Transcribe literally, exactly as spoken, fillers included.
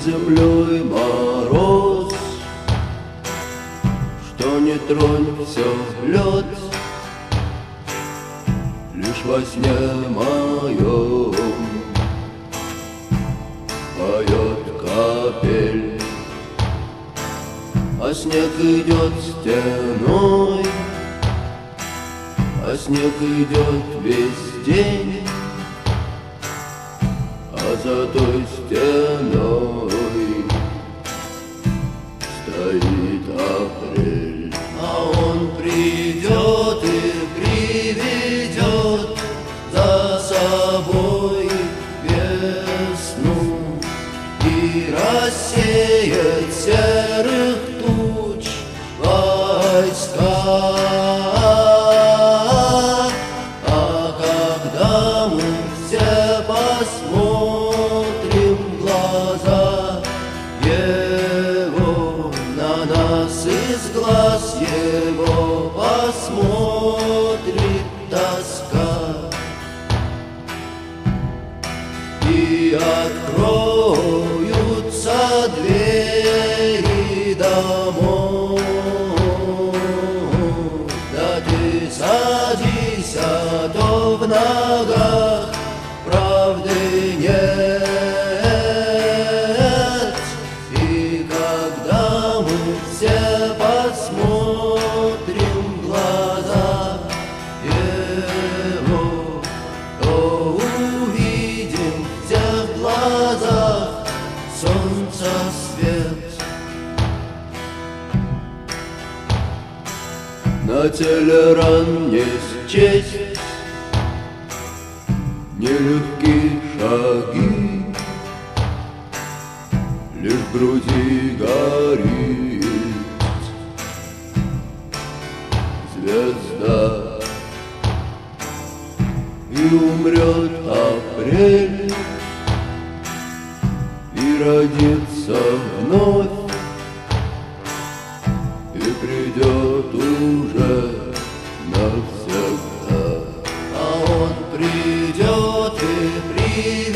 землей мороз, что не тронь, все лед. Лишь во сне моем поет капель, а снег идет стеной, а снег идет весь день, а за той стеной стоит апрель. А он придет и приведет за собой весну и рассеет серых туч войска. А когда мы все посмотрим в глаза его, на нас из глаз его посмотрит тоска, и откроются двери домов. Да ты садись, а то в ногах правды нет. И когда мы все посмотрим в глаза его, то увидим в тех глазах солнца свет. На теле ран не счесть нелегкие шаги, лишь в груди горит звезда, и умрет апрель, и родится вновь, и придет уже навсегда. А он придет и придет